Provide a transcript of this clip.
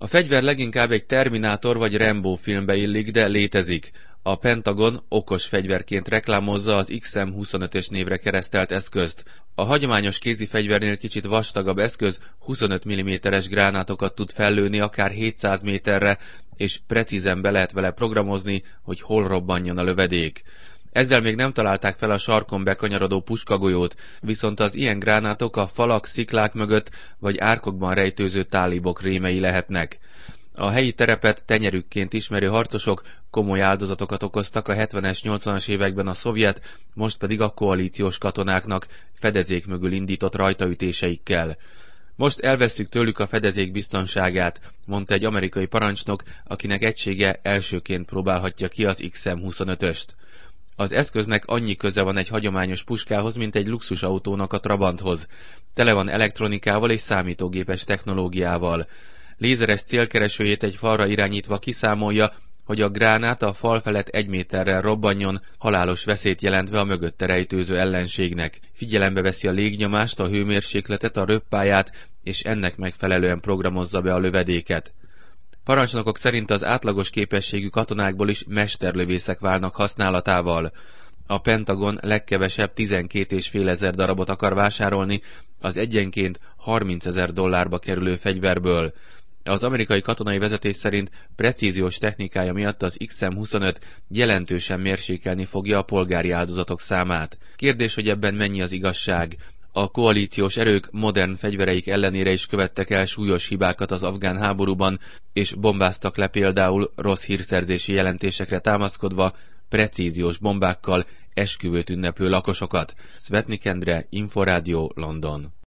A fegyver leginkább egy Terminátor vagy Rambo filmbe illik, de létezik. A Pentagon okos fegyverként reklámozza az XM25-ös névre keresztelt eszközt. A hagyományos kézi fegyvernél kicsit vastagabb eszköz 25 mm-es gránátokat tud fellőni akár 700 méterre, és precízen be lehet vele programozni, hogy hol robbanjon a lövedék. Ezzel még nem találták fel a sarkon bekanyarodó puskagolyót, viszont az ilyen gránátok a falak, sziklák mögött vagy árkokban rejtőző tálibok rémei lehetnek. A helyi terepet tenyerükként ismerő harcosok komoly áldozatokat okoztak a 70-es, 80-as években a szovjet, most pedig a koalíciós katonáknak fedezék mögül indított rajtaütéseikkel. Most elvesszük tőlük a fedezék biztonságát, mondta egy amerikai parancsnok, akinek egysége elsőként próbálhatja ki az XM25-öst. Az eszköznek annyi köze van egy hagyományos puskához, mint egy luxusautónak a Trabanthoz. Tele van elektronikával és számítógépes technológiával. Lézeres célkeresőjét egy falra irányítva kiszámolja, hogy a gránát a fal felett 1 méterrel robbanjon, halálos veszélyt jelentve a mögötte rejtőző ellenségnek. Figyelembe veszi a légnyomást, a hőmérsékletet, a röppályát, és ennek megfelelően programozza be a lövedéket. Parancsnokok szerint az átlagos képességű katonákból is mesterlövészek válnak használatával. A Pentagon legkevesebb 12,5 ezer darabot akar vásárolni az egyenként $30,000 kerülő fegyverből. Az amerikai katonai vezetés szerint precíziós technikája miatt az XM25 jelentősen mérsékelni fogja a polgári áldozatok számát. Kérdés, hogy ebben mennyi az igazság. A koalíciós erők modern fegyvereik ellenére is követtek el súlyos hibákat az afgán háborúban, és bombáztak le például rossz hírszerzési jelentésekre támaszkodva precíziós bombákkal esküvőt ünneplő lakosokat. Szvetnik Endre, Inforádió, London.